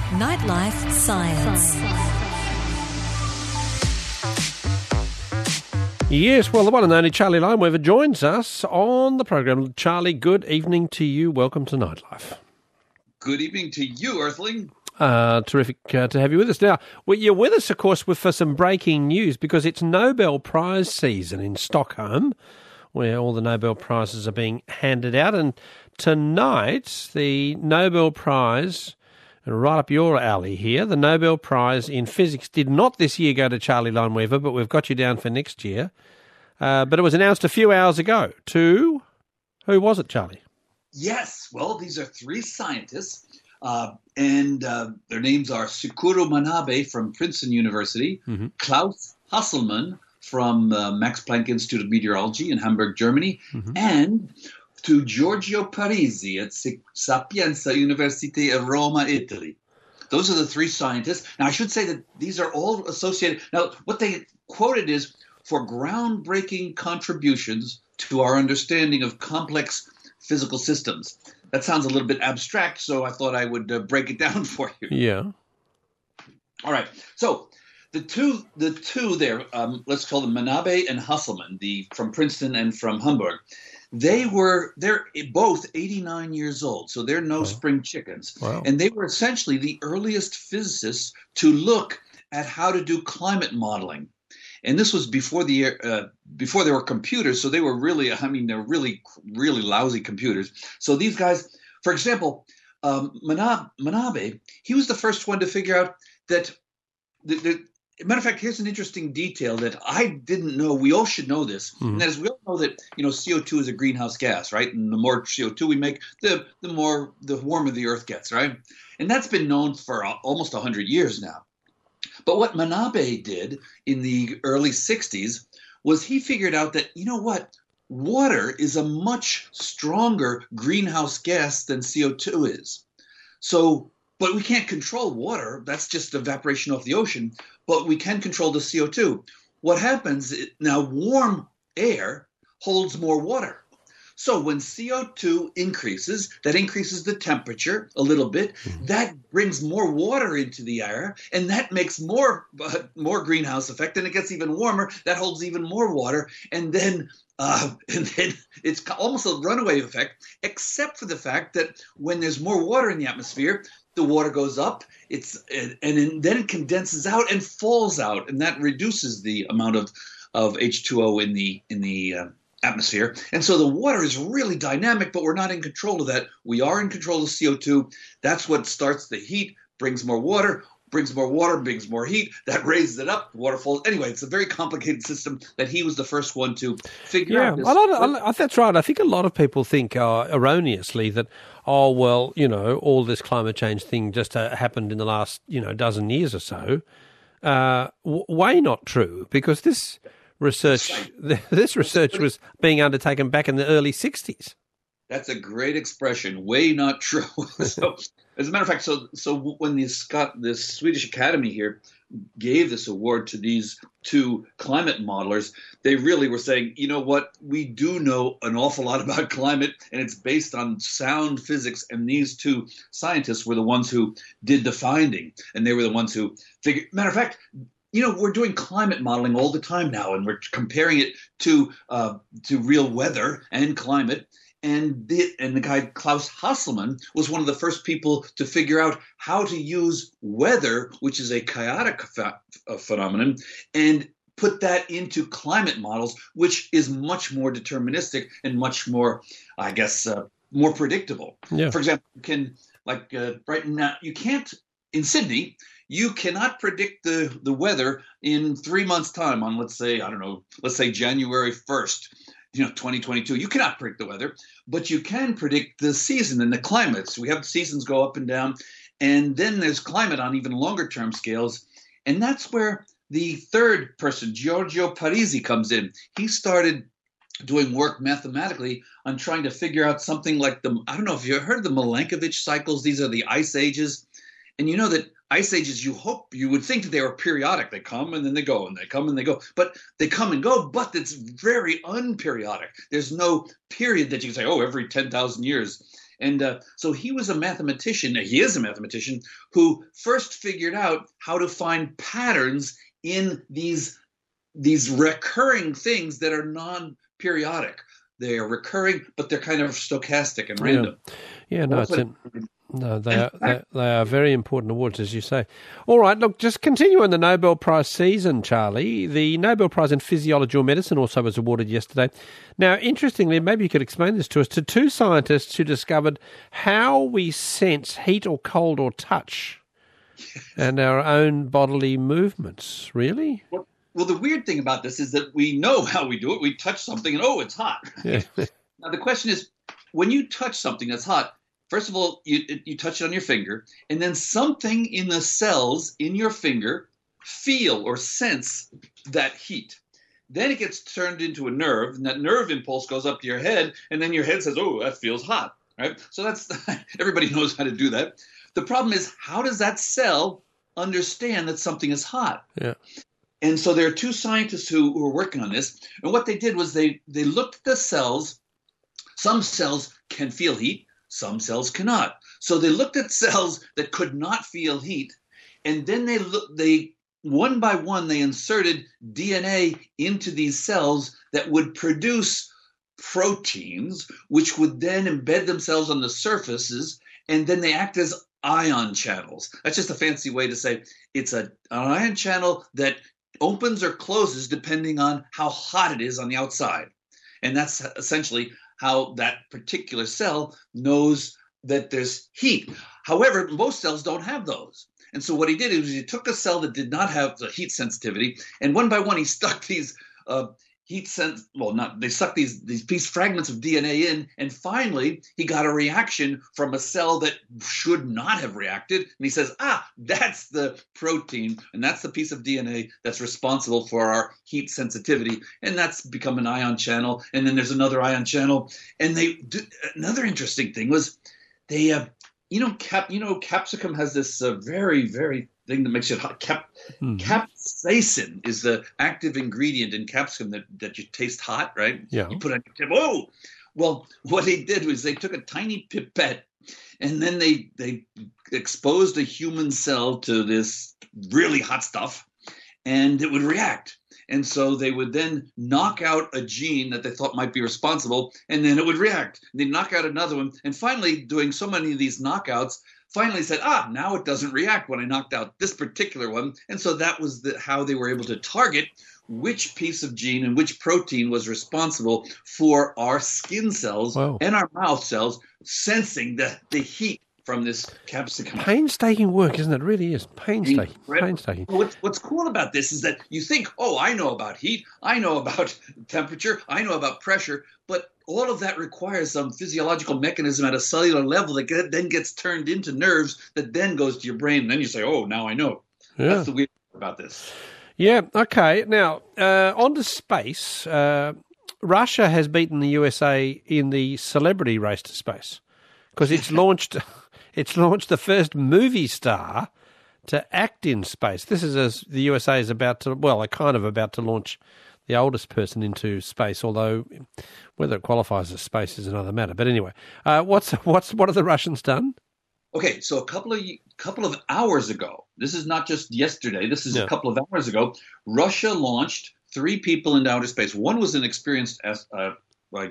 Nightlife Science. Yes, well, the one and only Charlie Lineweaver joins us on the program. Charlie, good evening to you. Welcome to Nightlife. Good evening to you, Earthling. Terrific to have you with us. Now, well, you're with us, of course, for some breaking news because it's Nobel Prize season in Stockholm, where all the Nobel Prizes are being handed out. And tonight, the Nobel Prize, right up your alley here, the Nobel Prize in Physics did not this year go to Charlie Lineweaver, but we've got you down for next year. But it was announced a few hours ago to... Who was it, Charlie? Yes, well, these are three scientists, and their names are Sukuro Manabe from Princeton University, Klaus Hasselmann from Max Planck Institute of Meteorology in Hamburg, Germany, and to Giorgio Parisi at Sapienza University of Roma, Italy. Those are the three scientists. Now, I should say that these are all associated. Now, what they quoted is for groundbreaking contributions to our understanding of complex physical systems. That sounds a little bit abstract, so I thought I would break it down for you. Yeah. All right. So the two there, let's call them Manabe and Hasselmann, from Princeton and from Hamburg. They're both 89 years old, so they're no spring chickens. Wow. And they were essentially the earliest physicists to look at how to do climate modeling. And this was before there were computers, so they were really, they're really, really lousy computers. So these guys, for example, Manabe, he was the first one to figure out that matter of fact, here's an interesting detail that I didn't know. We all should know this. And that is, we all know that, CO2 is a greenhouse gas, right? And the more CO2 we make, the warmer the Earth gets, right? And that's been known for almost 100 years now. But what Manabe did in the early 60s was he figured out that, water is a much stronger greenhouse gas than CO2 is. So, but we can't control water. That's just evaporation off the ocean. But we can control the CO2. What happens now, warm air holds more water. So when CO2 increases, that increases the temperature a little bit. That brings more water into the air, and that makes more greenhouse effect. And it gets even warmer. That holds even more water, and then it's almost a runaway effect, except for the fact that when there's more water in the atmosphere, the water goes up, then it condenses out and falls out, and that reduces the amount of H2O in the atmosphere. And so the water is really dynamic, but we're not in control of that. We are in control of CO2. That's what starts the heat, brings more water, brings more heat. That raises it up, water falls. Anyway, it's a very complicated system that he was the first one to figure out. Yeah, that's right. I think a lot of people think erroneously that, all this climate change thing just happened in the last, dozen years or so. Way not true, because this research was being undertaken back in the early 60s. That's a great expression. Way not true. So, as a matter of fact, so when the Swedish Academy here gave this award to these two climate modelers, they really were saying, we do know an awful lot about climate, and it's based on sound physics. And these two scientists were the ones who did the finding, and they were the ones who figured. Matter of fact, we're doing climate modeling all the time now, and we're comparing it to real weather and climate. And the guy Klaus Hasselmann was one of the first people to figure out how to use weather, which is a chaotic phenomenon, and put that into climate models, which is much more deterministic and much more, I guess, more predictable. Yeah. For example, right now, you can't in Sydney. You cannot predict the weather in 3 months' time on, let's say January 1st, 2022. You cannot predict the weather, but you can predict the season and the climates. We have seasons go up and down, and then there's climate on even longer term scales. And that's where the third person, Giorgio Parisi, comes in. He started doing work mathematically on trying to figure out something like I don't know if you've heard of the Milankovitch cycles. These are the ice ages. And you know that ice ages, you would think that they were periodic. They come and then they go, and they come and they go. But they come and go, but it's very unperiodic. There's no period that you can say, every 10,000 years. And so he was a mathematician. He is a mathematician who first figured out how to find patterns in these recurring things that are non-periodic. They are recurring, but they're kind of stochastic and random. Yeah, no, they are very important awards, as you say. All right, look, just continuing the Nobel Prize season, Charlie. The Nobel Prize in Physiology or Medicine also was awarded yesterday. Now, interestingly, maybe you could explain this to us, to two scientists who discovered how we sense heat or cold or touch and our own bodily movements. Really? Well, the weird thing about this is that we know how we do it. We touch something and, oh, it's hot. Yeah. Now, the question is, when you touch something that's hot, first of all, you touch it on your finger, and then something in the cells in your finger feel or sense that heat. Then it gets turned into a nerve, and that nerve impulse goes up to your head, and then your head says, oh, that feels hot, right? So that's everybody knows how to do that. The problem is, how does that cell understand that something is hot? Yeah. And so there are two scientists who were working on this, and what they did was they looked at the cells. Some cells can feel heat, some cells cannot. So they looked at cells that could not feel heat, and then they one by one they inserted DNA into these cells that would produce proteins, which would then embed themselves on the surfaces, and then they act as ion channels. That's just a fancy way to say it's an ion channel that opens or closes depending on how hot it is on the outside. And that's essentially how that particular cell knows that there's heat. However, most cells don't have those. And so what he did is he took a cell that did not have the heat sensitivity, and one by one he stuck these these fragments of DNA in, and finally he got a reaction from a cell that should not have reacted, and he says, that's the protein, and that's the piece of DNA that's responsible for our heat sensitivity, and that's become an ion channel, and then there's another ion channel, and another interesting thing was capsicum has this very, very thing that makes it hot. Capsaicin is the active ingredient in capsicum that you taste hot, right? Yeah. You put on your tip. Oh, well, what they did was they took a tiny pipette and then they exposed a human cell to this really hot stuff, and it would react. And so they would then knock out a gene that they thought might be responsible, and then it would react. They'd knock out another one. And finally, doing so many of these knockouts, finally said, now it doesn't react when I knocked out this particular one. And so that was how they were able to target which piece of gene and which protein was responsible for our skin cells and our mouth cells sensing the heat from this capsicum. Painstaking work, isn't it? It really is. Painstaking. What's cool about this is that you think, I know about heat, I know about temperature, I know about pressure, but all of that requires some physiological mechanism at a cellular level that then gets turned into nerves that then goes to your brain, and then you say, now I know. Yeah. That's the weird thing about this. Yeah, okay. Now, on to space. Russia has beaten the USA in the celebrity race to space because it's launched the first movie star to act in space. This is as the USA is about to launch the oldest person into space, although whether it qualifies as space is another matter. But anyway, what have the Russians done? Okay, so a couple of hours ago, this is not just yesterday, this is a couple of hours ago, Russia launched 3 people into outer space. One was an experienced astronaut,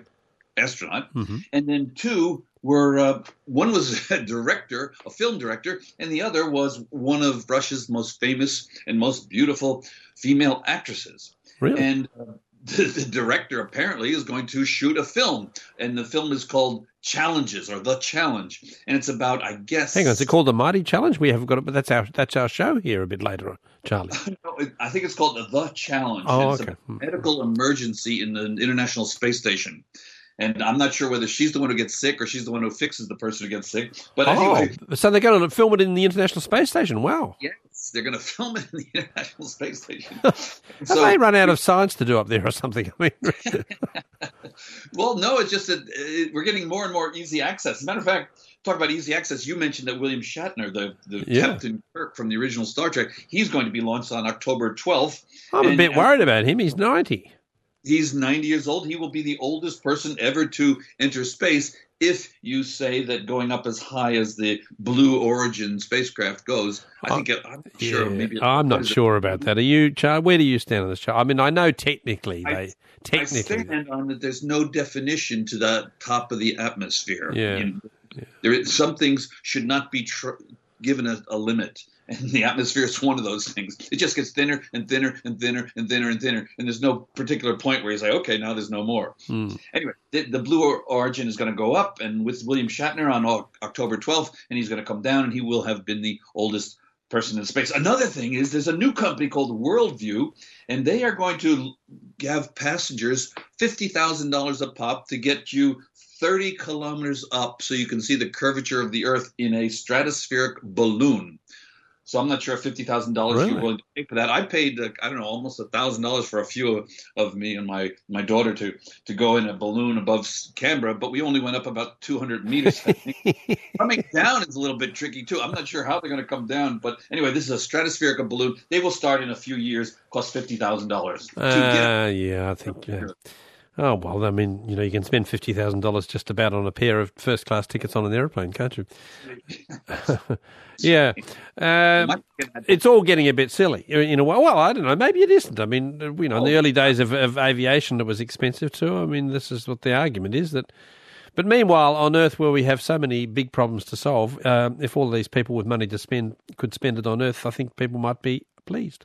and then 2 were one was a film director, and the other was one of Russia's most famous and most beautiful female actresses. Really? And the director apparently is going to shoot a film, and the film is called Challenges, or The Challenge, and it's about, I guess. Hang on, is it called The Mighty Challenge? We haven't got it, but that's our show here a bit later on, Charlie. No, I think it's called The Challenge. Oh, it's a medical emergency in the International Space Station. And I'm not sure whether she's the one who gets sick or she's the one who fixes the person who gets sick. But anyway. So they're going to film it in the International Space Station. Wow. Yes, they're going to film it in the International Space Station. Have they run out of science to do up there or something? I mean, well, no, it's just that we're getting more and more easy access. As a matter of fact, talk about easy access. You mentioned that William Shatner, the Captain Kirk from the original Star Trek, he's going to be launched on October 12th. I'm a bit worried about him. He's 90. He's 90 years old. He will be the oldest person ever to enter space. if you say that going up as high as the Blue Origin spacecraft goes, I'm sure maybe. I'm not sure about that. Are you, Char? Where do you stand on this, Char? I mean, I know technically I stand on that. There's no definition to the top of the atmosphere. Yeah. Some things should not be given a limit. And the atmosphere is one of those things. It just gets thinner and thinner and thinner and thinner and thinner. And there's no particular point where you say, okay, now there's no more. Anyway, the Blue Origin is going to go up, and with William Shatner on October 12th, and he's going to come down, and he will have been the oldest person in space. Another thing is there's a new company called Worldview, and they are going to have passengers $50,000 a pop to get you 30 kilometers up so you can see the curvature of the Earth in a stratospheric balloon. So I'm not sure if $50,000 you're willing to pay for that. I paid, almost $1,000 for a few of me and my daughter to go in a balloon above Canberra, but we only went up about 200 meters. I think. Coming down is a little bit tricky too. I'm not sure how they're going to come down, but anyway, this is a stratospheric balloon. They will start in a few years, cost $50,000. Yeah, I think. Yeah. Oh, well, I mean, you can spend $50,000 just about on a pair of first-class tickets on an aeroplane, can't you? Yeah. It's all getting a bit silly in a way. Well, I don't know. Maybe it isn't. I mean, in the early days of aviation, it was expensive too. I mean, this is what the argument is. But meanwhile, on Earth, where we have so many big problems to solve, if all these people with money to spend could spend it on Earth, I think people might be pleased.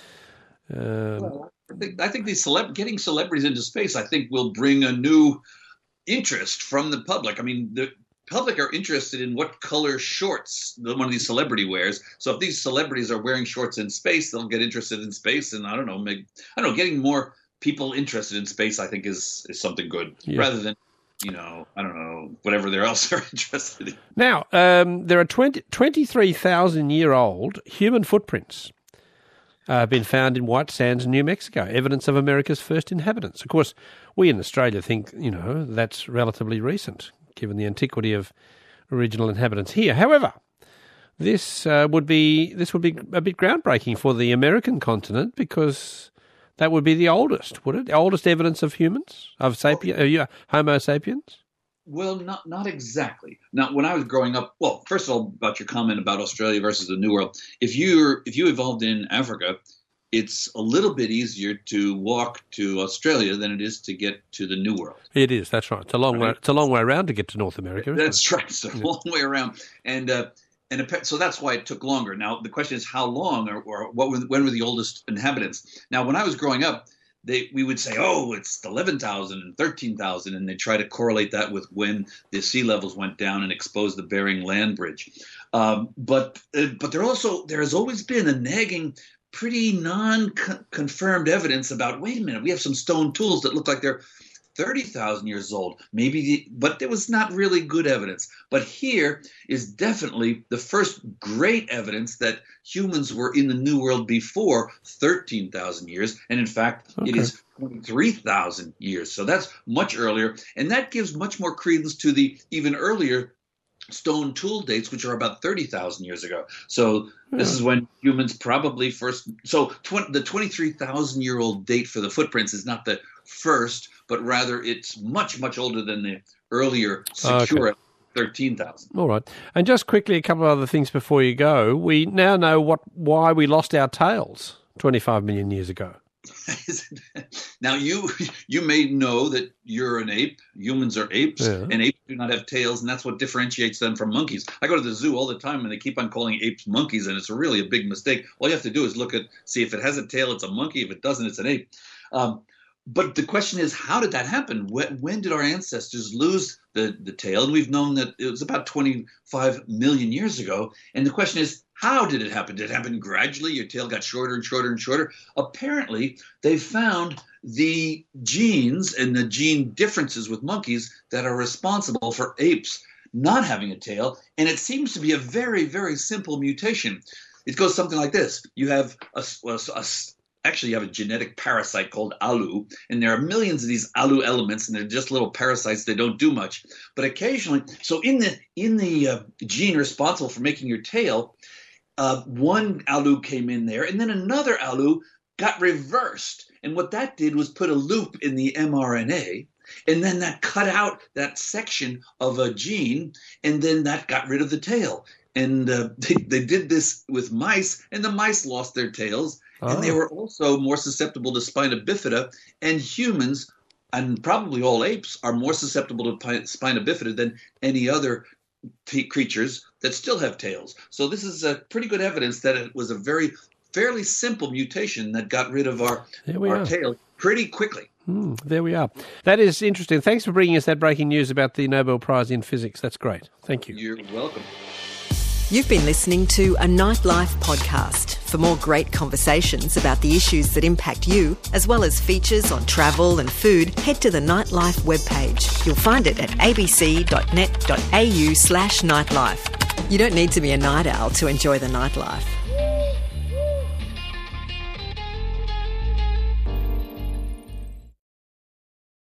I think these getting celebrities into space, I think, will bring a new interest from the public. I mean, the public are interested in what color shorts one of these celebrity wears. So if these celebrities are wearing shorts in space, they'll get interested in space. And I don't know, getting more people interested in space, I think, is something good rather than, whatever they're else are interested in. Now, there are 23,000-year-old human footprints been found in White Sands, New Mexico, evidence of America's first inhabitants. Of course, we in Australia think, that's relatively recent, given the antiquity of original inhabitants here. However, this would be a bit groundbreaking for the American continent, because that would be the oldest, would it? The oldest evidence of humans, of Homo sapiens? Well, not exactly. Now, when I was growing up, well, first of all, about your comment about Australia versus the New World, if you evolved in Africa, it's a little bit easier to walk to Australia than it is to get to the New World. It is. That's right. It's a long way. It's a long way around to get to North America. That's right. It's a long way around, and so that's why it took longer. Now, the question is how long, or when were the oldest inhabitants? Now, when I was growing up, we would say, oh, it's 11,000 and 13,000, and they try to correlate that with when the sea levels went down and exposed the Bering Land Bridge. But there has always been a nagging, pretty non-confirmed evidence about, wait a minute, we have some stone tools that look like they're 30,000 years old, but there was not really good evidence. But here is definitely the first great evidence that humans were in the New World before 13,000 years. And in fact, It is 23,000 years. So that's much earlier. And that gives much more credence to the even earlier stone tool dates, which are about 30,000 years ago. So this is when humans probably first. So the 23,000-year-old date for the footprints is not the first, but rather it's much, much older than the earlier secure 13,000. All right. And just quickly, a couple of other things before you go. We now know why we lost our tails 25 million years ago. Now, you may know that you're an ape. Humans are apes, and apes do not have tails, and that's what differentiates them from monkeys. I go to the zoo all the time, and they keep on calling apes monkeys, and it's really a big mistake. All you have to do is see if it has a tail, it's a monkey. If it doesn't, it's an ape. But the question is, how did that happen? When did our ancestors lose the tail? And we've known that it was about 25 million years ago. And the question is, how did it happen? Did it happen gradually? Your tail got shorter and shorter and shorter? Apparently, they found the genes and the gene differences with monkeys that are responsible for apes not having a tail. And it seems to be a very, very simple mutation. It goes something like this. You have Actually, you have a genetic parasite called Alu, and there are millions of these Alu elements, and they're just little parasites. They don't do much, but occasionally. So in the gene responsible for making your tail, one Alu came in there, and then another Alu got reversed, and what that did was put a loop in the mRNA, And then that cut out that section of a gene, and then that got rid of the tail. And they did this with mice, and the mice lost their tails. And they were also more susceptible to spina bifida, and humans, and probably all apes, are more susceptible to spina bifida than any other creatures that still have tails. So this is pretty good evidence that it was a fairly simple mutation that got rid of our tail pretty quickly. There we are. That is interesting. Thanks for bringing us that breaking news about the Nobel Prize in Physics. That's great. Thank you. You're welcome. You've been listening to a Nightlife podcast. For more great conversations about the issues that impact you, as well as features on travel and food, head to the Nightlife webpage. You'll find it at abc.net.au/nightlife. You don't need to be a night owl to enjoy the nightlife.